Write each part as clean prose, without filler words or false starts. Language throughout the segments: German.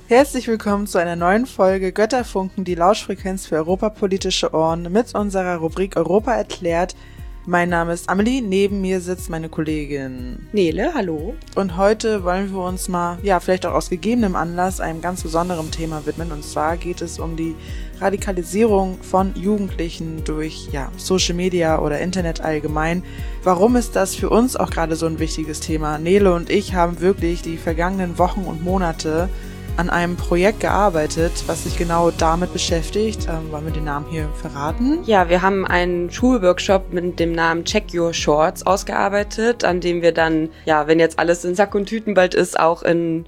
Herzlich willkommen zu einer neuen Folge Götterfunken, die Lauschfrequenz für europapolitische Ohren mit unserer Rubrik Europa erklärt. Mein Name ist Amelie, neben mir sitzt meine Kollegin Nele, hallo. Und heute wollen wir uns mal, vielleicht auch aus gegebenem Anlass, einem ganz besonderen Thema widmen. Und zwar geht es um die Radikalisierung von Jugendlichen durch Social Media oder Internet allgemein. Warum ist das für uns auch gerade so ein wichtiges Thema? Nele und ich haben wirklich die vergangenen Wochen und Monate an einem Projekt gearbeitet, was sich genau damit beschäftigt. Wollen wir den Namen hier verraten? Ja, wir haben einen Schulworkshop mit dem Namen Check Your Shorts ausgearbeitet, an dem wir dann, wenn jetzt alles in Sack und Tüten bald ist, auch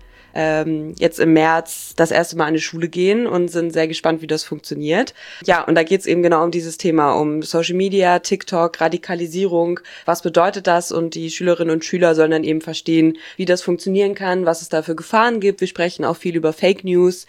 jetzt im März das erste Mal an die Schule gehen und sind sehr gespannt, wie das funktioniert. Ja, und da geht's eben genau um dieses Thema, um Social Media, TikTok, Radikalisierung. Was bedeutet das? Und die Schülerinnen und Schüler sollen dann eben verstehen, wie das funktionieren kann, was es da für Gefahren gibt. Wir sprechen auch viel über Fake News,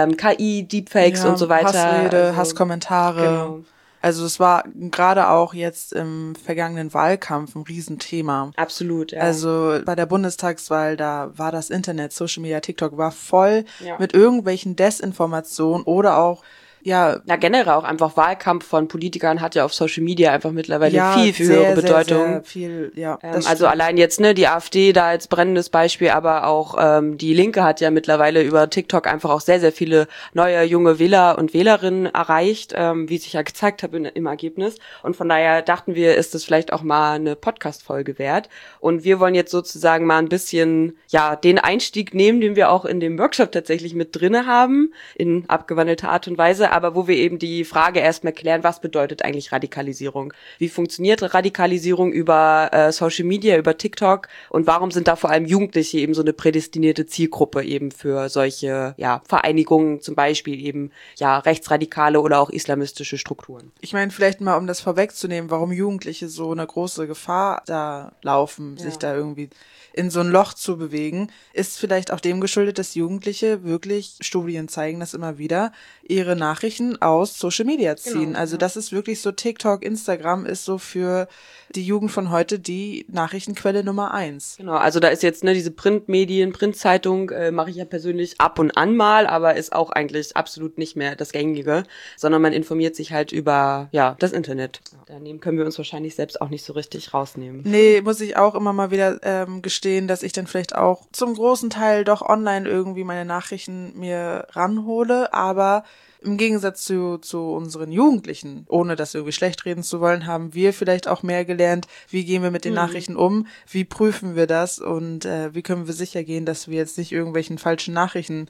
KI, Deepfakes und so weiter. Hassrede, Hasskommentare. Genau. Also es war gerade auch jetzt im vergangenen Wahlkampf ein Riesenthema. Absolut, ja. Also bei der Bundestagswahl, da war das Internet, Social Media, TikTok war voll mit irgendwelchen Desinformationen oder auch generell auch einfach Wahlkampf von Politikern hat ja auf Social Media einfach mittlerweile viel höhere Bedeutung. Sehr viel, also allein jetzt, die AfD da als brennendes Beispiel, aber auch die Linke hat ja mittlerweile über TikTok einfach auch sehr, sehr viele neue junge Wähler und Wählerinnen erreicht, wie sich ja gezeigt hat im Ergebnis. Und von daher dachten wir, ist das vielleicht auch mal eine Podcast-Folge wert. Und wir wollen jetzt sozusagen mal ein bisschen, den Einstieg nehmen, den wir auch in dem Workshop tatsächlich mit drinne haben, in abgewandelter Art und Weise, aber wo wir eben die Frage erstmal klären, was bedeutet eigentlich Radikalisierung? Wie funktioniert Radikalisierung über Social Media, über TikTok und warum sind da vor allem Jugendliche eben so eine prädestinierte Zielgruppe eben für solche Vereinigungen, zum Beispiel eben rechtsradikale oder auch islamistische Strukturen? Ich meine, vielleicht mal, um das vorwegzunehmen, warum Jugendliche so eine große Gefahr da laufen, sich da irgendwie in so ein Loch zu bewegen, ist vielleicht auch dem geschuldet, dass Jugendliche wirklich, Studien zeigen das immer wieder, ihre Nachrichten aus Social Media ziehen. Genau, also das ist wirklich so, TikTok, Instagram ist so für die Jugend von heute die Nachrichtenquelle Nummer 1. Genau, also da ist jetzt diese Printmedien, Printzeitung mache ich ja persönlich ab und an mal, aber ist auch eigentlich absolut nicht mehr das Gängige, sondern man informiert sich halt über das Internet. Daneben können wir uns wahrscheinlich selbst auch nicht so richtig rausnehmen. Nee, muss ich auch immer mal wieder gestehen, dass ich dann vielleicht auch zum großen Teil doch online irgendwie meine Nachrichten mir ranhole, aber im Gegensatz zu unseren Jugendlichen, ohne das irgendwie schlecht reden zu wollen, haben wir vielleicht auch mehr gelernt, wie gehen wir mit den Nachrichten um, wie prüfen wir das und wie können wir sicher gehen, dass wir jetzt nicht irgendwelchen falschen Nachrichten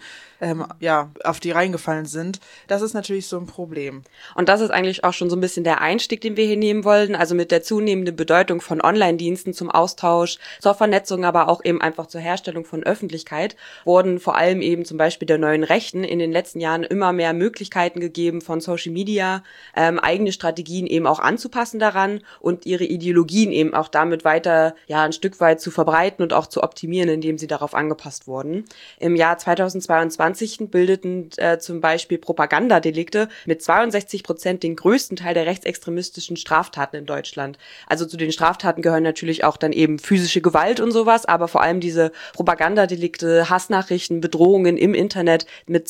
auf die reingefallen sind. Das ist natürlich so ein Problem. Und das ist eigentlich auch schon so ein bisschen der Einstieg, den wir hier nehmen wollen, also mit der zunehmenden Bedeutung von Online-Diensten zum Austausch, zur Vernetzung, aber auch eben einfach zur Herstellung von Öffentlichkeit, wurden vor allem eben zum Beispiel der neuen Rechten in den letzten Jahren immer mehr Möglichkeiten gegeben von Social Media, eigene Strategien eben auch anzupassen daran und ihre Ideologien eben auch damit weiter ein Stück weit zu verbreiten und auch zu optimieren, indem sie darauf angepasst wurden. Im Jahr 2022 bildeten zum Beispiel Propagandadelikte mit 62% den größten Teil der rechtsextremistischen Straftaten in Deutschland. Also zu den Straftaten gehören natürlich auch dann eben physische Gewalt und sowas, aber vor allem diese Propagandadelikte, Hassnachrichten, Bedrohungen im Internet mit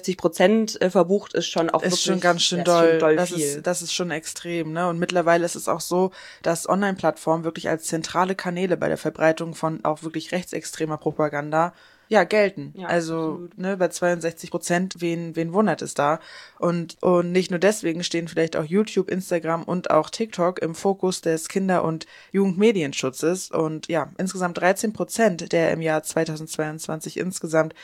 62% verbucht ist schon auch ist schon ganz schön doll. Das ist schon extrem, ne? Und mittlerweile ist es auch so, dass Online-Plattformen wirklich als zentrale Kanäle bei der Verbreitung von auch wirklich rechtsextremer Propaganda gelten. Ja, also bei 62%, wen wundert es da? Und nicht nur deswegen stehen vielleicht auch YouTube, Instagram und auch TikTok im Fokus des Kinder- und Jugendmedienschutzes. Und insgesamt 13% der im Jahr 2022 insgesamt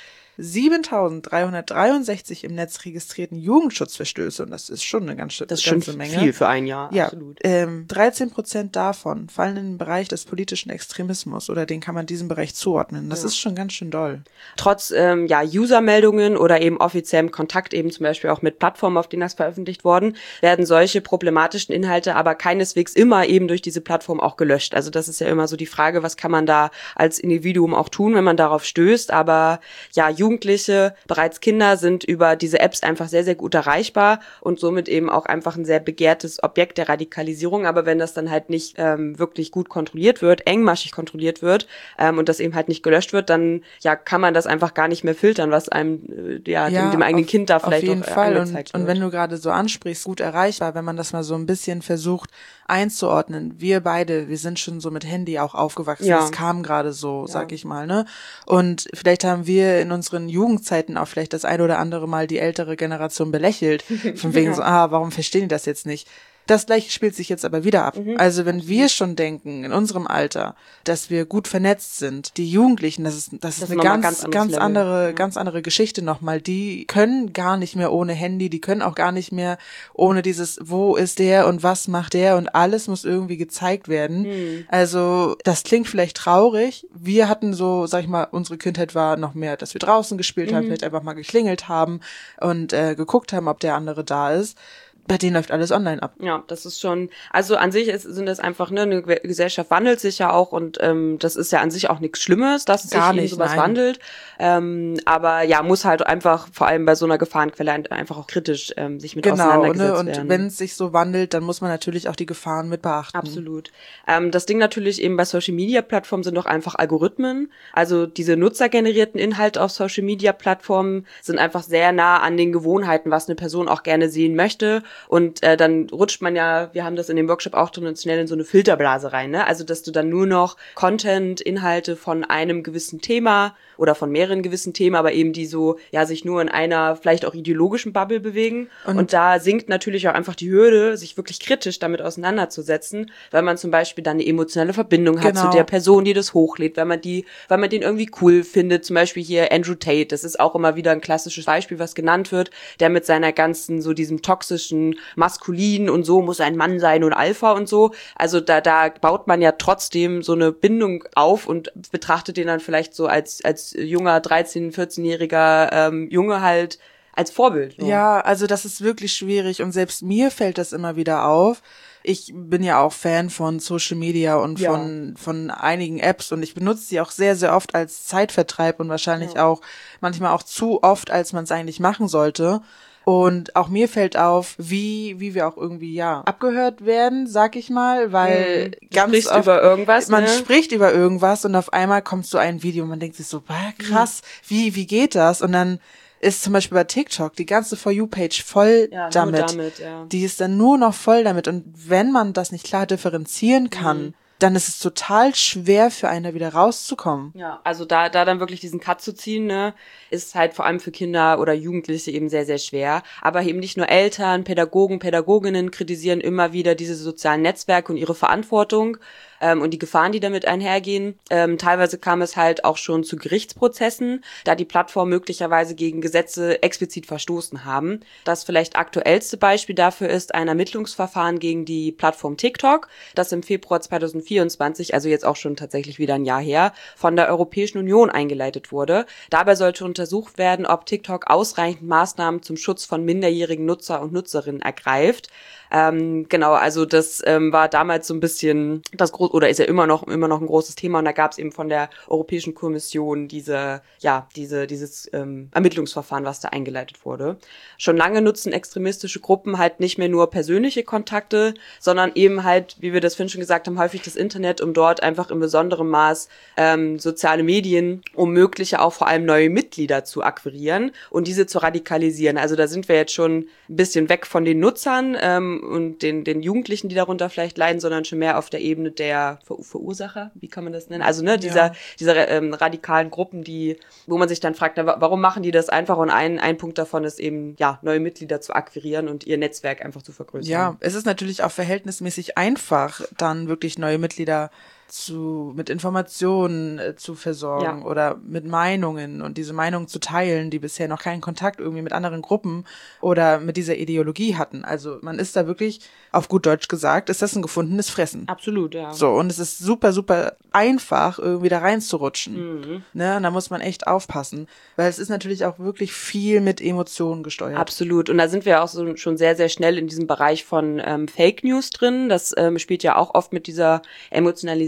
7.363 im Netz registrierten Jugendschutzverstöße, und das ist schon eine ganze Menge. Das ist schon viel für ein Jahr, absolut. 13% davon fallen in den Bereich des politischen Extremismus, oder den kann man diesem Bereich zuordnen. Das ist schon ganz schön doll. Trotz User-Meldungen oder eben offiziellem Kontakt eben zum Beispiel auch mit Plattformen, auf denen das veröffentlicht worden, werden solche problematischen Inhalte aber keineswegs immer eben durch diese Plattform auch gelöscht. Also das ist ja immer so die Frage, was kann man da als Individuum auch tun, wenn man darauf stößt, aber Jugendliche, bereits Kinder sind über diese Apps einfach sehr, sehr gut erreichbar und somit eben auch einfach ein sehr begehrtes Objekt der Radikalisierung. Aber wenn das dann halt nicht wirklich gut kontrolliert wird, engmaschig kontrolliert wird und das eben halt nicht gelöscht wird, dann kann man das einfach gar nicht mehr filtern, was einem dem eigenen Kind da vielleicht auf jeden auch Fall. angezeigt wird. Und wenn du gerade so ansprichst, gut erreichbar, wenn man das mal so ein bisschen versucht einzuordnen. Wir beide, wir sind schon so mit Handy auch aufgewachsen. Ja. Das kam gerade so, sag ich mal, ne? Und vielleicht haben wir in unseren Jugendzeiten auch vielleicht das ein oder andere Mal die ältere Generation belächelt. Von wegen so, warum verstehen die das jetzt nicht? Das Gleiche spielt sich jetzt aber wieder ab. Also wenn wir schon denken, in unserem Alter, dass wir gut vernetzt sind, die Jugendlichen, das ist eine ganz andere Geschichte nochmal. Die können gar nicht mehr ohne Handy, die können auch gar nicht mehr ohne dieses, wo ist der und was macht der und alles muss irgendwie gezeigt werden. Also das klingt vielleicht traurig. Wir hatten so, sag ich mal, unsere Kindheit war noch mehr, dass wir draußen gespielt haben, vielleicht einfach mal geklingelt haben und geguckt haben, ob der andere da ist. Bei denen läuft alles online ab. Ja, das ist schon, also an sich sind das einfach, eine Gesellschaft wandelt sich ja auch und das ist ja an sich auch nichts Schlimmes, dass es sich in sowas wandelt. Aber muss halt einfach, vor allem bei so einer Gefahrenquelle, einfach auch kritisch sich mit auseinandergesetzt werden. Und wenn es sich so wandelt, dann muss man natürlich auch die Gefahren mit beachten. Absolut. Das Ding natürlich eben bei Social-Media-Plattformen sind doch einfach Algorithmen. Also diese nutzergenerierten Inhalte auf Social-Media-Plattformen sind einfach sehr nah an den Gewohnheiten, was eine Person auch gerne sehen möchte. Und dann rutscht man wir haben das in dem Workshop auch drin, schnell in so eine Filterblase rein, ne? Also, dass du dann nur noch Content, Inhalte von einem gewissen Thema oder von mehreren gewissen Themen, aber eben die so, sich nur in einer vielleicht auch ideologischen Bubble bewegen. Und da sinkt natürlich auch einfach die Hürde, sich wirklich kritisch damit auseinanderzusetzen, weil man zum Beispiel dann eine emotionale Verbindung hat zu der Person, die das hochlädt, weil man den irgendwie cool findet. Zum Beispiel hier Andrew Tate, das ist auch immer wieder ein klassisches Beispiel, was genannt wird, der mit seiner ganzen, so diesem toxischen, maskulin und so muss ein Mann sein und Alpha und so. Also da baut man ja trotzdem so eine Bindung auf und betrachtet den dann vielleicht so als junger 13-, 14-jähriger Junge halt als Vorbild. So. Ja, also das ist wirklich schwierig und selbst mir fällt das immer wieder auf. Ich bin ja auch Fan von Social Media und von einigen Apps und ich benutze sie auch sehr, sehr oft als Zeitvertreib und wahrscheinlich auch manchmal auch zu oft, als man es eigentlich machen sollte. Und auch mir fällt auf, wie wir auch irgendwie, abgehört werden, sag ich mal, weil man spricht über irgendwas, man spricht über irgendwas und auf einmal kommt so ein Video und man denkt sich so, krass, wie geht das? Und dann ist zum Beispiel bei TikTok die ganze For You-Page voll damit. Die ist dann nur noch voll damit. Und wenn man das nicht klar differenzieren kann, dann ist es total schwer für einen da wieder rauszukommen. Ja, also da dann wirklich diesen Cut zu ziehen, ne, ist halt vor allem für Kinder oder Jugendliche eben sehr, sehr schwer. Aber eben nicht nur Eltern, Pädagogen, Pädagoginnen kritisieren immer wieder diese sozialen Netzwerke und ihre Verantwortung und die Gefahren, die damit einhergehen. Teilweise kam es halt auch schon zu Gerichtsprozessen, da die Plattformen möglicherweise gegen Gesetze explizit verstoßen haben. Das vielleicht aktuellste Beispiel dafür ist ein Ermittlungsverfahren gegen die Plattform TikTok, das im Februar 2024, also jetzt auch schon tatsächlich wieder ein Jahr her, von der Europäischen Union eingeleitet wurde. Dabei sollte untersucht werden, ob TikTok ausreichend Maßnahmen zum Schutz von minderjährigen Nutzer und Nutzerinnen ergreift. Also das war damals so ein bisschen oder ist ja immer noch ein großes Thema und da gab es eben von der Europäischen Kommission dieses Ermittlungsverfahren, was da eingeleitet wurde. Schon lange nutzen extremistische Gruppen halt nicht mehr nur persönliche Kontakte, sondern eben halt, wie wir das vorhin schon gesagt haben, häufig das Internet, um dort einfach in besonderem Maß soziale Medien, um mögliche auch vor allem neue Mitglieder zu akquirieren und diese zu radikalisieren. Also da sind wir jetzt schon ein bisschen weg von den Nutzern und den Jugendlichen, die darunter vielleicht leiden, sondern schon mehr auf der Ebene der Verursacher, wie kann man das nennen? Also dieser radikalen Gruppen, wo man sich dann fragt, warum machen die das einfach? Und ein Punkt davon ist eben, neue Mitglieder zu akquirieren und ihr Netzwerk einfach zu vergrößern. Ja, es ist natürlich auch verhältnismäßig einfach, dann wirklich neue Mitglieder mit Informationen zu versorgen oder mit Meinungen und diese Meinungen zu teilen, die bisher noch keinen Kontakt irgendwie mit anderen Gruppen oder mit dieser Ideologie hatten. Also man ist da wirklich, auf gut Deutsch gesagt, ist das ein gefundenes Fressen. Absolut, ja. So, und es ist super, super einfach, irgendwie da reinzurutschen. Ne? Und da muss man echt aufpassen, weil es ist natürlich auch wirklich viel mit Emotionen gesteuert. Absolut. Und da sind wir auch schon sehr, sehr schnell in diesem Bereich von Fake News drin. Das spielt ja auch oft mit dieser Emotionalisierung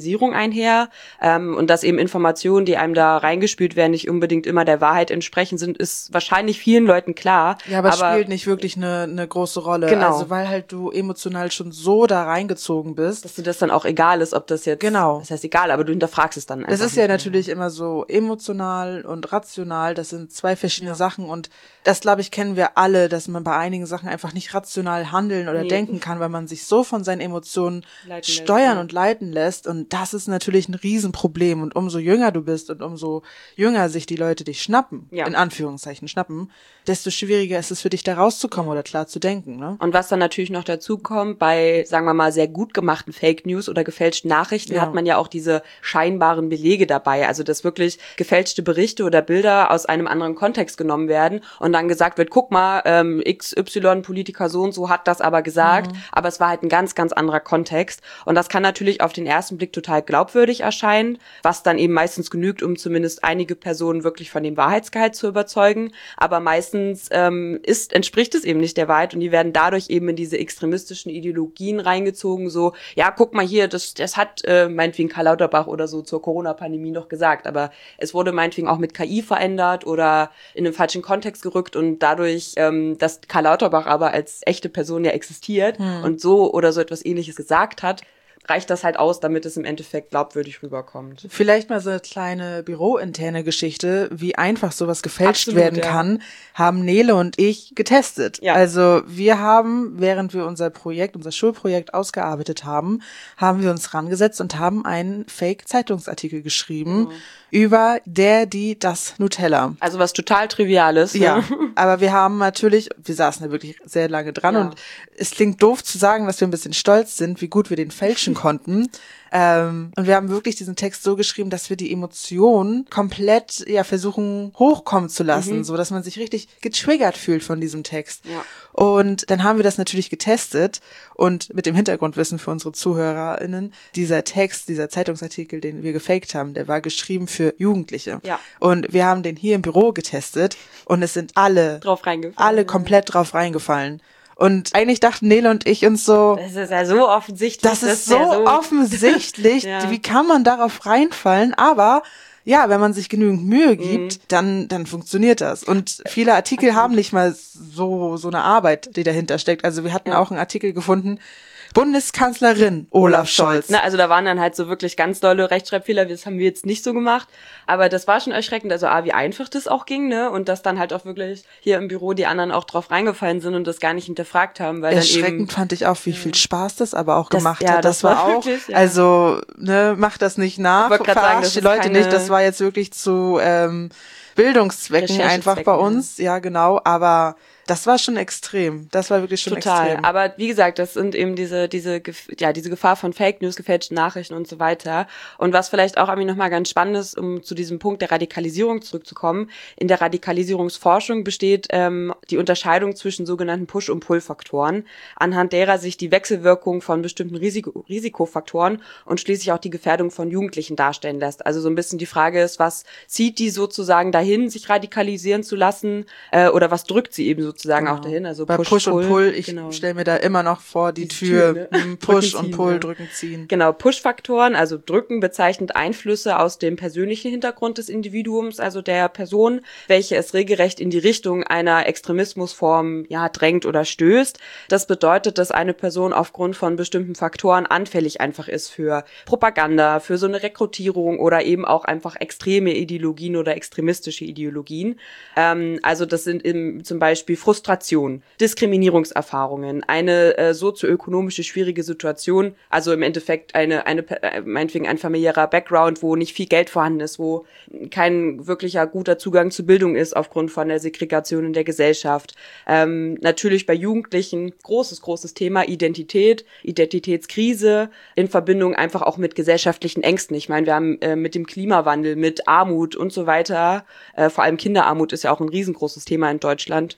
Radikalisierung einher. Und dass eben Informationen, die einem da reingespült werden, nicht unbedingt immer der Wahrheit entsprechen sind, ist wahrscheinlich vielen Leuten klar. Ja, aber es spielt nicht wirklich eine große Rolle. Genau. Also weil halt du emotional schon so da reingezogen bist. Dass dir das dann auch egal ist, ob das jetzt, das heißt egal, aber du hinterfragst es dann einfach. Das ist ja natürlich immer so emotional und rational, das sind zwei verschiedene Sachen und das, glaube ich, kennen wir alle, dass man bei einigen Sachen einfach nicht rational handeln oder denken kann, weil man sich so von seinen Emotionen steuern und leiten lässt und das ist natürlich ein Riesenproblem und umso jünger du bist und umso jünger sich die Leute dich schnappen, in Anführungszeichen schnappen, desto schwieriger ist es für dich da rauszukommen oder klar zu denken. Ne? Und was dann natürlich noch dazu kommt, bei, sagen wir mal, sehr gut gemachten Fake News oder gefälschten Nachrichten hat man ja auch diese scheinbaren Belege dabei, also dass wirklich gefälschte Berichte oder Bilder aus einem anderen Kontext genommen werden und dann gesagt wird, guck mal, XY-Politiker so und so hat das aber gesagt, aber es war halt ein ganz, ganz anderer Kontext und das kann natürlich auf den ersten Blick total glaubwürdig erscheinen, was dann eben meistens genügt, um zumindest einige Personen wirklich von dem Wahrheitsgehalt zu überzeugen, aber meistens entspricht es eben nicht der Wahrheit und die werden dadurch eben in diese extremistischen Ideologien reingezogen, so, ja, guck mal hier, das hat meinetwegen Karl Lauterbach oder so zur Corona-Pandemie noch gesagt, aber es wurde meinetwegen auch mit KI verändert oder in einen falschen Kontext gerückt und dadurch, dass Karl Lauterbach aber als echte Person ja existiert und so oder so etwas Ähnliches gesagt hat, reicht das halt aus, damit es im Endeffekt glaubwürdig rüberkommt. Vielleicht mal so eine kleine bürointerne Geschichte, wie einfach sowas gefälscht werden kann, haben Nele und ich getestet. Ja. Also wir haben, während wir unser Schulprojekt ausgearbeitet haben, haben wir uns rangesetzt und haben einen Fake-Zeitungsartikel geschrieben über das Nutella. Also was total Triviales. Ne? Ja, aber wir saßen da wirklich sehr lange dran und es klingt doof zu sagen, dass wir ein bisschen stolz sind, wie gut wir den fälschen konnten. Und wir haben wirklich diesen Text so geschrieben, dass wir die Emotionen komplett versuchen hochkommen zu lassen, so dass man sich richtig getriggert fühlt von diesem Text. Ja. Und dann haben wir das natürlich getestet und mit dem Hintergrundwissen für unsere ZuhörerInnen, dieser Zeitungsartikel, den wir gefaked haben, der war geschrieben für Jugendliche. Ja. Und wir haben den hier im Büro getestet und es sind alle komplett drauf reingefallen. Und eigentlich dachten Nele und ich uns so, das ist ja so offensichtlich. Das ist so offensichtlich. Wie kann man darauf reinfallen? Aber ja, wenn man sich genügend Mühe gibt, dann funktioniert das. Und viele Artikel haben nicht mal so eine Arbeit, die dahinter steckt. Also wir hatten auch einen Artikel gefunden, Bundeskanzlerin Olaf Scholz. Na, also da waren dann halt so wirklich ganz dolle Rechtschreibfehler, das haben wir jetzt nicht so gemacht, aber das war schon erschreckend, also wie einfach das auch ging, ne, und dass dann halt auch wirklich hier im Büro die anderen auch drauf reingefallen sind und das gar nicht hinterfragt haben, weil erschreckend dann eben fand ich auch, wie viel Spaß das aber auch gemacht hat. Das war auch, wirklich, also, ne, macht das nicht nach, verarscht die Leute nicht, das war jetzt wirklich zu Bildungszwecken einfach bei uns, ja genau, aber das war schon extrem. Das war wirklich schon extrem. Aber wie gesagt, das sind eben diese Gefahr von Fake News, gefälschten Nachrichten und so weiter. Und was vielleicht auch irgendwie nochmal ganz spannend ist, um zu diesem Punkt der Radikalisierung zurückzukommen. In der Radikalisierungsforschung besteht die Unterscheidung zwischen sogenannten Push- und Pull-Faktoren, anhand derer sich die Wechselwirkung von bestimmten Risikofaktoren und schließlich auch die Gefährdung von Jugendlichen darstellen lässt. Also so ein bisschen die Frage ist, was zieht die sozusagen dahin, sich radikalisieren zu lassen, oder was drückt sie eben sozusagen auch dahin, also bei Push und Pull, ich stelle mir da immer noch vor, die Tür, Push und Pull, drücken, ziehen. Genau, Push-Faktoren, also drücken, bezeichnet Einflüsse aus dem persönlichen Hintergrund des Individuums, also der Person, welche es regelrecht in die Richtung einer Extremismusform drängt oder stößt. Das bedeutet, dass eine Person aufgrund von bestimmten Faktoren anfällig einfach ist für Propaganda, für so eine Rekrutierung oder eben auch einfach extreme Ideologien oder extremistische Ideologien. Also das sind zum Beispiel Frustration, Diskriminierungserfahrungen, eine sozioökonomische schwierige Situation, also im Endeffekt meinetwegen ein familiärer Background, wo nicht viel Geld vorhanden ist, wo kein wirklicher guter Zugang zu Bildung ist aufgrund von der Segregation in der Gesellschaft. Natürlich bei Jugendlichen großes Thema Identität, Identitätskrise in Verbindung einfach auch mit gesellschaftlichen Ängsten. Ich meine, wir haben mit dem Klimawandel, mit Armut und so weiter, vor allem Kinderarmut ist ja auch ein riesengroßes Thema in Deutschland, das man nur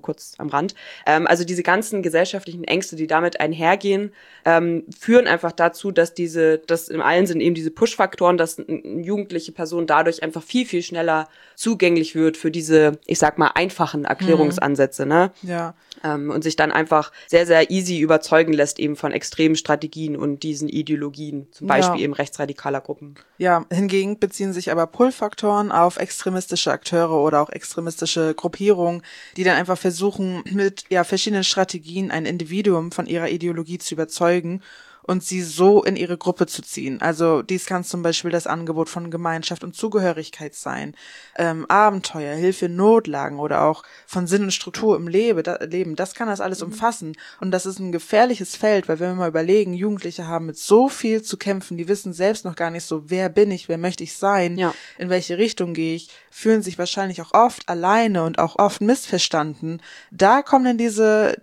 kurz am Rand. Also diese ganzen gesellschaftlichen Ängste, die damit einhergehen, führen einfach dazu, dass das im allen sind eben diese Push-Faktoren, dass eine jugendliche Person dadurch einfach viel, viel schneller zugänglich wird für diese, ich sag mal, einfachen Erklärungsansätze, ne? Ja. Und sich dann einfach sehr, sehr easy überzeugen lässt eben von extremen Strategien und diesen Ideologien, zum Beispiel eben rechtsradikaler Gruppen. Ja, hingegen beziehen sich aber Pull-Faktoren auf extremistische Akteure oder auch extremistische Gruppierungen, die dann einfach versuchen, mit verschiedenen Strategien ein Individuum von ihrer Ideologie zu überzeugen und sie so in ihre Gruppe zu ziehen. Also dies kann zum Beispiel das Angebot von Gemeinschaft und Zugehörigkeit sein, Abenteuer, Hilfe in Notlagen oder auch von Sinn und Struktur im Leben. Das kann das alles umfassen. Und das ist ein gefährliches Feld, weil wenn wir mal überlegen, Jugendliche haben mit so viel zu kämpfen, die wissen selbst noch gar nicht so, wer bin ich, wer möchte ich sein, in welche Richtung gehe ich, fühlen sich wahrscheinlich auch oft alleine und auch oft missverstanden. Da kommen dann diese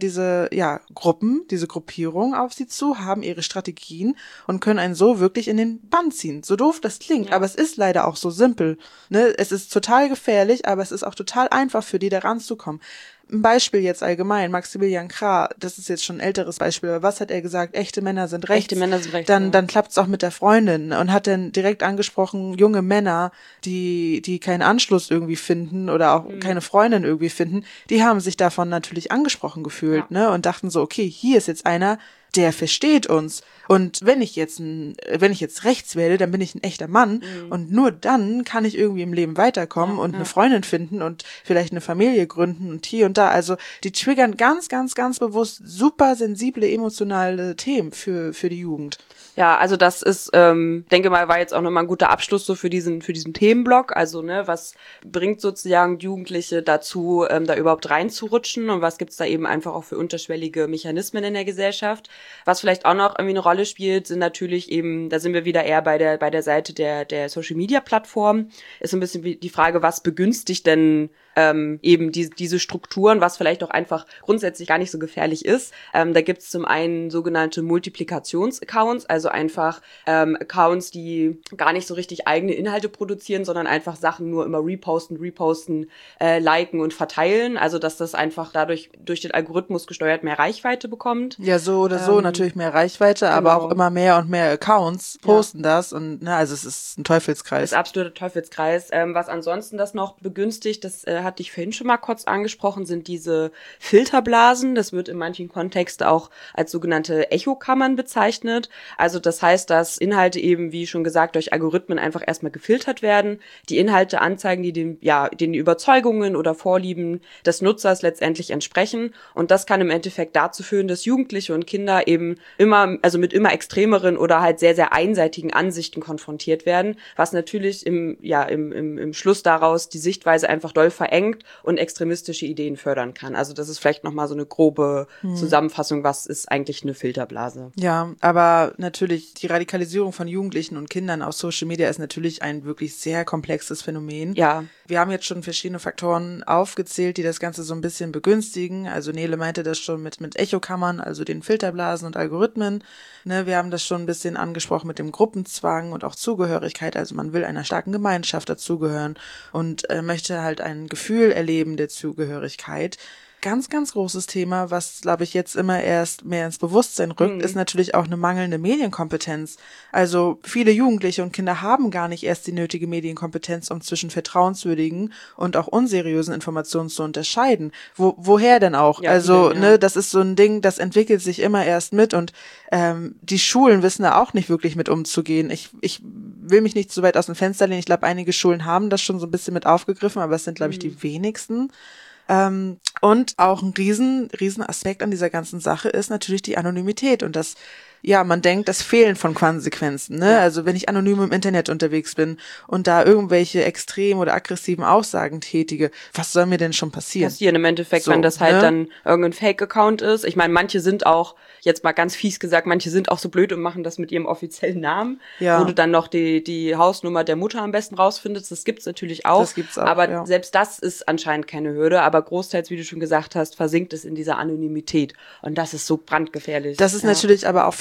Gruppen, diese Gruppierungen auf sie zu, haben ihre Strategien und können einen so wirklich in den Bann ziehen. So doof das klingt, aber es ist leider auch so simpel. Ne? Es ist total gefährlich, aber es ist auch total einfach für die, da ranzukommen. Ein Beispiel jetzt allgemein, Maximilian Krah, das ist jetzt schon ein älteres Beispiel, aber was hat er gesagt? Echte Männer sind rechts. Echte Männer sind rechts. Dann klappt's auch mit der Freundin und hat dann direkt angesprochen, junge Männer, die keinen Anschluss irgendwie finden oder auch keine Freundin irgendwie finden, die haben sich davon natürlich angesprochen gefühlt, ne, und dachten so, okay, hier ist jetzt einer, der versteht uns. Und wenn ich jetzt rechts werde, dann bin ich ein echter Mann und nur dann kann ich irgendwie im Leben weiterkommen und eine Freundin finden und vielleicht eine Familie gründen und hier und da. Also die triggern ganz, ganz, ganz bewusst super sensible, emotionale Themen für die Jugend. Ja, also das ist, denke mal, war jetzt auch nochmal ein guter Abschluss so für diesen Themenblock. Also, ne, was bringt sozusagen Jugendliche dazu, da überhaupt reinzurutschen und was gibt's da eben einfach auch für unterschwellige Mechanismen in der Gesellschaft? Was vielleicht auch noch irgendwie eine Rolle spielt, sind natürlich eben, da sind wir wieder eher bei der Seite der Social-Media-Plattform, ist so ein bisschen wie die Frage, was begünstigt denn eben diese Strukturen, was vielleicht auch einfach grundsätzlich gar nicht so gefährlich ist. Da gibt's zum einen sogenannte Multiplikations-Accounts, also einfach Accounts, die gar nicht so richtig eigene Inhalte produzieren, sondern einfach Sachen nur immer reposten, liken und verteilen. Also dass das einfach dadurch durch den Algorithmus gesteuert mehr Reichweite bekommt. Ja, so oder so natürlich mehr Reichweite, aber auch immer mehr und mehr Accounts posten das und also es ist ein Teufelskreis. Das ist absoluter Teufelskreis. Was ansonsten das noch begünstigt, das hatte ich vorhin schon mal kurz angesprochen, sind diese Filterblasen. Das wird in manchen Kontexten auch als sogenannte Echokammern bezeichnet. Also das heißt, dass Inhalte eben, wie schon gesagt, durch Algorithmen einfach erstmal gefiltert werden. Die Inhalte anzeigen, die den Überzeugungen oder Vorlieben des Nutzers letztendlich entsprechen. Und das kann im Endeffekt dazu führen, dass Jugendliche und Kinder eben mit immer extremeren oder halt sehr, sehr einseitigen Ansichten konfrontiert werden, was natürlich im Schluss daraus die Sichtweise einfach doll verengt und extremistische Ideen fördern kann. Also das ist vielleicht nochmal so eine grobe Zusammenfassung, was ist eigentlich eine Filterblase. Ja, aber natürlich die Radikalisierung von Jugendlichen und Kindern auf Social Media ist natürlich ein wirklich sehr komplexes Phänomen. Ja. Wir haben jetzt schon verschiedene Faktoren aufgezählt, die das Ganze so ein bisschen begünstigen. Also Nele meinte das schon mit Echokammern, also den Filterblasen und Algorithmen. Ne, wir haben das schon ein bisschen angesprochen mit dem Gruppenzwang und auch Zugehörigkeit. Also man will einer starken Gemeinschaft dazugehören und möchte halt ein Gefühl erleben der Zugehörigkeit. Ganz, ganz großes Thema, was, glaube ich, jetzt immer erst mehr ins Bewusstsein rückt, ist natürlich auch eine mangelnde Medienkompetenz. Also viele Jugendliche und Kinder haben gar nicht erst die nötige Medienkompetenz, um zwischen vertrauenswürdigen und auch unseriösen Informationen zu unterscheiden. Woher denn auch? Ja, also, das ist so ein Ding, das entwickelt sich immer erst mit und die Schulen wissen da auch nicht wirklich mit umzugehen. Ich will mich nicht zu weit aus dem Fenster lehnen. Ich glaube, einige Schulen haben das schon so ein bisschen mit aufgegriffen, aber es sind, glaube ich, die wenigsten. Und auch ein riesen Aspekt an dieser ganzen Sache ist natürlich die Anonymität und das, man denkt, das Fehlen von Konsequenzen, ne? Ja. Also wenn ich anonym im Internet unterwegs bin und da irgendwelche extremen oder aggressiven Aussagen tätige, was soll mir denn schon passieren? Im Endeffekt, so, wenn das halt dann irgendein Fake-Account ist. Ich meine, manche sind auch, jetzt mal ganz fies gesagt, manche sind auch so blöd und machen das mit ihrem offiziellen Namen, wo du dann noch die Hausnummer der Mutter am besten rausfindest. Das gibt's natürlich auch. Das gibt's auch, aber selbst das ist anscheinend keine Hürde, aber großteils, wie du schon gesagt hast, versinkt es in dieser Anonymität und das ist so brandgefährlich. Das ist natürlich aber auch für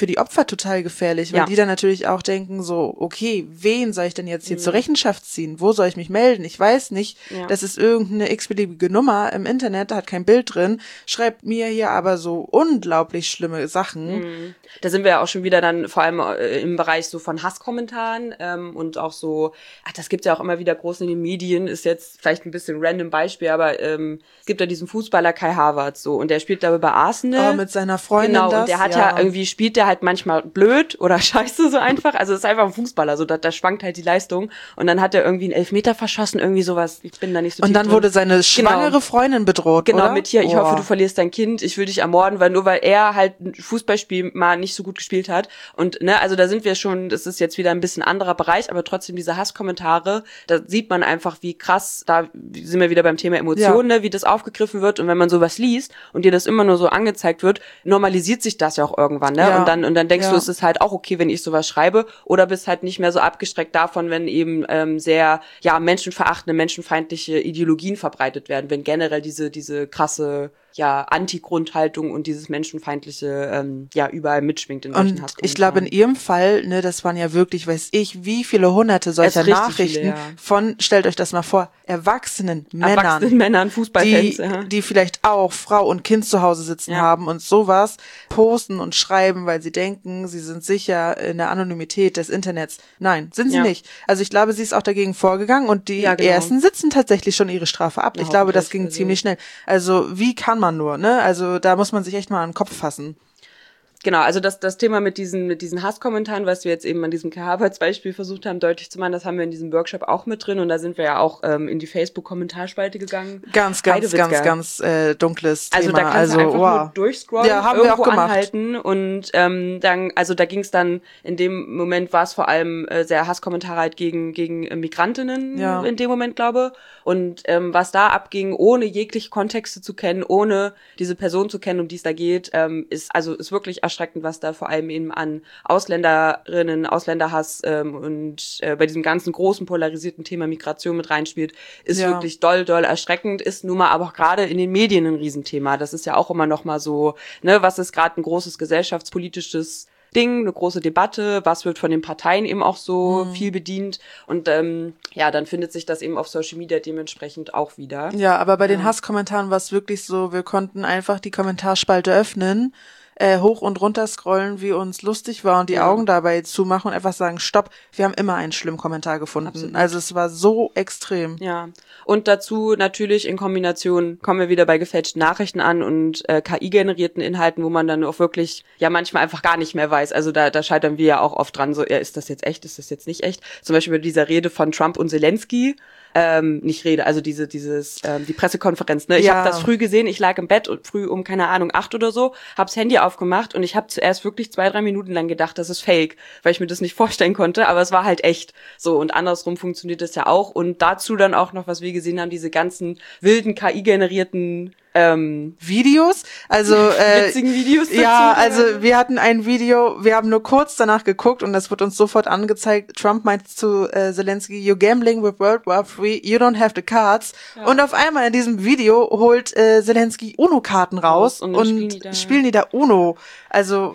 die Opfer total gefährlich, weil die dann natürlich auch denken so, okay, wen soll ich denn jetzt hier zur Rechenschaft ziehen? Wo soll ich mich melden? Ich weiß nicht, das ist irgendeine x-beliebige Nummer im Internet, da hat kein Bild drin, schreibt mir hier aber so unglaublich schlimme Sachen. Da sind wir ja auch schon wieder dann vor allem im Bereich so von Hasskommentaren und auch so, das gibt's ja auch immer wieder groß in den Medien, ist jetzt vielleicht ein bisschen random Beispiel, aber es gibt ja diesen Fußballer Kai Havertz so und der spielt da bei Arsenal. Mit seiner Freundin genau, und der hat ja irgendwie, spielt der halt manchmal blöd oder scheiße so einfach, also es ist einfach ein Fußballer, so da schwankt halt die Leistung und dann hat er irgendwie einen Elfmeter verschossen, irgendwie sowas, ich bin da nicht so und tief dann drin. wurde seine schwangere Freundin bedroht, genau, oder? mit hier, ich hoffe, du verlierst dein Kind, ich will dich ermorden, weil er halt ein Fußballspiel mal nicht so gut gespielt hat und also da sind wir schon, das ist jetzt wieder ein bisschen anderer Bereich, aber trotzdem diese Hasskommentare, da sieht man einfach, wie krass, da sind wir wieder beim Thema Emotionen, wie das aufgegriffen wird und wenn man sowas liest und dir das immer nur so angezeigt wird, normalisiert sich das ja auch irgendwann, ne? Ja. Und dann denkst du, es ist halt auch okay, wenn ich sowas schreibe oder bist halt nicht mehr so abgestreckt davon, wenn eben sehr, menschenverachtende, menschenfeindliche Ideologien verbreitet werden, wenn generell diese krasse Anti-Grundhaltung und dieses menschenfeindliche überall mitschwingt in solchen Hasskommentaren. Ich glaube, in ihrem Fall, ne, das waren ja wirklich, weiß ich, wie viele hunderte solcher Nachrichten von, stellt euch das mal vor, erwachsenen Männern, Fußballfans, die vielleicht auch Frau und Kind zu Hause sitzen haben und sowas posten und schreiben, weil sie denken, sie sind sicher in der Anonymität des Internets. Nein, sind sie nicht. Also ich glaube, sie ist auch dagegen vorgegangen und die ersten sitzen tatsächlich schon ihre Strafe ab. Ich glaube, das ging ziemlich schnell. Also wie kann man nur, ne? Also da muss man sich echt mal an den Kopf fassen. Genau, also das Thema mit diesen Hasskommentaren, was wir jetzt eben an diesem K-Arbeitsbeispiel versucht haben, deutlich zu machen, das haben wir in diesem Workshop auch mit drin und da sind wir ja auch in die Facebook-Kommentarspalte gegangen. Ganz dunkles Thema. Also da kannst du einfach nur durchscrollen, haben wir auch gemacht. anhalten und dann, also da ging es dann, in dem Moment war es vor allem sehr Hasskommentare halt gegen Migrantinnen in dem Moment, glaube und was da abging, ohne jegliche Kontexte zu kennen, ohne diese Person zu kennen, um die es da geht, ist wirklich erschreckend, was da vor allem eben an Ausländerinnen, Ausländerhass und bei diesem ganzen großen polarisierten Thema Migration mit reinspielt, ist wirklich doll erschreckend, ist nun mal aber auch gerade in den Medien ein Riesenthema. Das ist ja auch immer noch mal so, ne, was ist gerade ein großes gesellschaftspolitisches Ding, eine große Debatte, was wird von den Parteien eben auch so viel bedient und dann findet sich das eben auf Social Media dementsprechend auch wieder. Ja, aber bei den Hasskommentaren war es wirklich so, wir konnten einfach die Kommentarspalte öffnen, hoch und runter scrollen, wie uns lustig war und die Augen dabei zumachen und einfach sagen, stopp, wir haben immer einen schlimmen Kommentar gefunden. Absolut. Also es war so extrem. Ja, und dazu natürlich in Kombination kommen wir wieder bei gefälschten Nachrichten an und KI-generierten Inhalten, wo man dann auch wirklich manchmal einfach gar nicht mehr weiß. Also da scheitern wir ja auch oft dran, so, ist das jetzt echt, ist das jetzt nicht echt? Zum Beispiel bei dieser Rede von Trump und Zelensky, nicht Rede, also die Pressekonferenz, ne? Ich habe das früh gesehen, ich lag im Bett und früh um, keine Ahnung, 8 oder so, hab's Handy aufgemacht und ich habe zuerst wirklich 2-3 Minuten lang gedacht, das ist fake, weil ich mir das nicht vorstellen konnte, aber es war halt echt so und andersrum funktioniert das ja auch und dazu dann auch noch, was wir gesehen haben, diese ganzen wilden KI-generierten Videos, also witzigen Videos dazu, also wir hatten ein Video, wir haben nur kurz danach geguckt und das wird uns sofort angezeigt. Trump meint zu Zelensky, you're gambling with World War III, you don't have the cards. Und auf einmal in diesem Video holt Zelensky UNO-Karten raus und spielen die da UNO. Also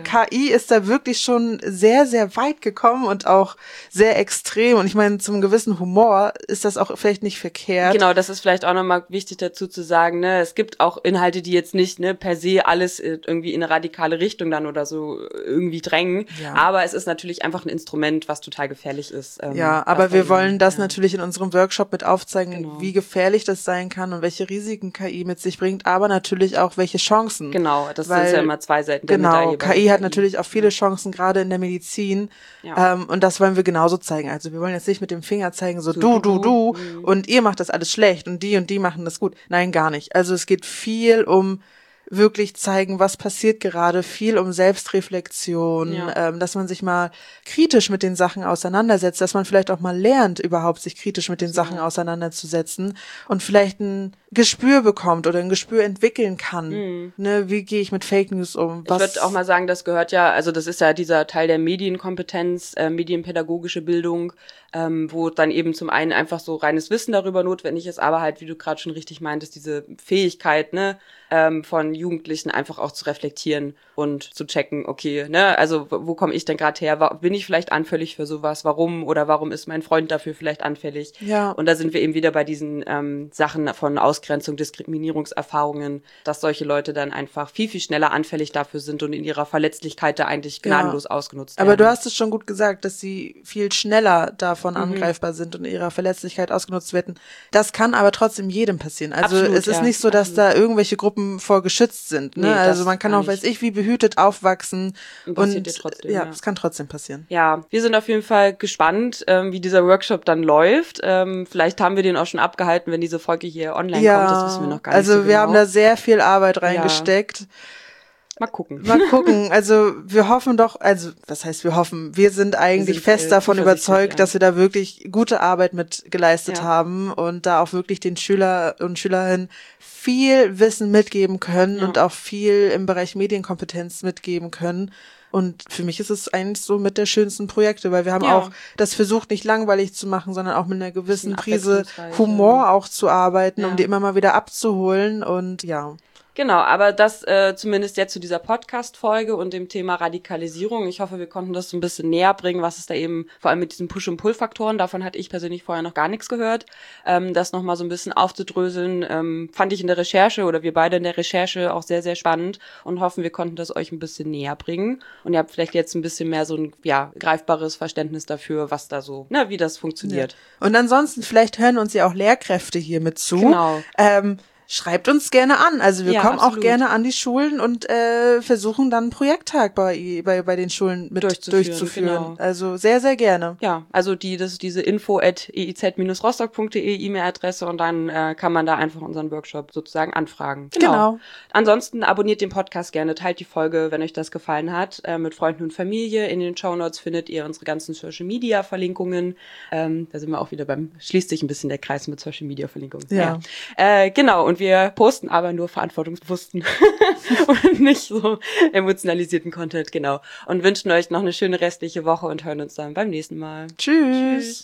KI ist da wirklich schon sehr, sehr weit gekommen und auch sehr extrem und ich meine, zum gewissen Humor ist das auch vielleicht nicht verkehrt. Genau, das ist vielleicht auch nochmal wichtig dazu zu sagen, ne, es gibt auch Inhalte, die jetzt nicht per se alles irgendwie in eine radikale Richtung dann oder so irgendwie drängen, aber es ist natürlich einfach ein Instrument, was total gefährlich ist. Aber wir wollen das natürlich in unserem Workshop mit aufzeigen, wie gefährlich das sein kann und welche Risiken KI mit sich bringt, aber natürlich auch welche Chancen. Genau, das ist ja immer zwei Seiten der Medaille. Genau, KI hat natürlich auch viele Chancen, gerade in der Medizin und das wollen wir genauso zeigen. Also wir wollen jetzt nicht mit dem Finger zeigen, so du und ihr macht das alles schlecht und die machen das gut. Nein, gar nicht. Also es geht viel um wirklich zeigen, was passiert gerade, viel um Selbstreflexion, dass man sich mal kritisch mit den Sachen auseinandersetzt, dass man vielleicht auch mal lernt, überhaupt sich kritisch mit den Sachen auseinanderzusetzen und vielleicht ein Gespür bekommt oder ein Gespür entwickeln kann. Ne, wie gehe ich mit Fake News um? Ich würde auch mal sagen, das gehört also das ist ja dieser Teil der Medienkompetenz, medienpädagogische Bildung, wo dann eben zum einen einfach so reines Wissen darüber notwendig ist, aber halt, wie du gerade schon richtig meintest, diese Fähigkeit, von Jugendlichen einfach auch zu reflektieren und zu checken, okay, ne, also wo komme ich denn gerade her? Bin ich vielleicht anfällig für sowas? Warum? Oder warum ist mein Freund dafür vielleicht anfällig? Ja. Und da sind wir eben wieder bei diesen Sachen von Ausgrenzung, Diskriminierungserfahrungen, dass solche Leute dann einfach viel, viel schneller anfällig dafür sind und in ihrer Verletzlichkeit da eigentlich gnadenlos ausgenutzt werden. Aber du hast es schon gut gesagt, dass sie viel schneller davon angreifbar sind und in ihrer Verletzlichkeit ausgenutzt werden. Das kann aber trotzdem jedem passieren. Also Absolut, es ist nicht so, dass da irgendwelche Gruppen vor geschützt sind. Ne? Nee, also man kann gar auch, weiß ich, wie behütet aufwachsen. Und passiert dir trotzdem, ja, es kann trotzdem passieren. Ja, wir sind auf jeden Fall gespannt, wie dieser Workshop dann läuft. Vielleicht haben wir den auch schon abgehalten, wenn diese Folge hier online kommt. Das wissen wir noch gar nicht so genau. Also wir haben da sehr viel Arbeit reingesteckt. Mal gucken. Also wir hoffen doch, also was heißt wir hoffen? Wir sind eigentlich fest davon überzeugt, dass wir da wirklich gute Arbeit mit geleistet haben und da auch wirklich den Schüler und Schülerinnen viel Wissen mitgeben können und auch viel im Bereich Medienkompetenz mitgeben können. Und für mich ist es eigentlich so mit der schönsten Projekte, weil wir haben auch das versucht, nicht langweilig zu machen, sondern auch mit einer gewissen Prise Humor auch zu arbeiten, um die immer mal wieder abzuholen und Genau, aber das zumindest jetzt zu dieser Podcast-Folge und dem Thema Radikalisierung. Ich hoffe, wir konnten das so ein bisschen näher bringen, was es da eben vor allem mit diesen Push- und Pull-Faktoren, davon hatte ich persönlich vorher noch gar nichts gehört, das nochmal so ein bisschen aufzudröseln, fand ich in der Recherche oder wir beide in der Recherche auch sehr, sehr spannend und hoffen, wir konnten das euch ein bisschen näher bringen und ihr habt vielleicht jetzt ein bisschen mehr so ein greifbares Verständnis dafür, was da so, wie das funktioniert. Ja. Und ansonsten, vielleicht hören uns ja auch Lehrkräfte hier mit zu. Genau. Schreibt uns gerne an. Also wir kommen auch gerne an die Schulen und versuchen dann einen Projekttag bei den Schulen mit durchzuführen. Genau. Also sehr, sehr gerne. Ja, also diese info@eiz-rostock.de E-Mail-Adresse und dann kann man da einfach unseren Workshop sozusagen anfragen. Genau. Ansonsten abonniert den Podcast gerne, teilt die Folge, wenn euch das gefallen hat, mit Freunden und Familie. In den Shownotes findet ihr unsere ganzen Social-Media-Verlinkungen. Da sind wir auch wieder schließt sich ein bisschen der Kreis mit Social-Media-Verlinkungen. Ja. Genau, und wir posten aber nur verantwortungsbewussten und nicht so emotionalisierten Content, genau. Und wünschen euch noch eine schöne restliche Woche und hören uns dann beim nächsten Mal. Tschüss.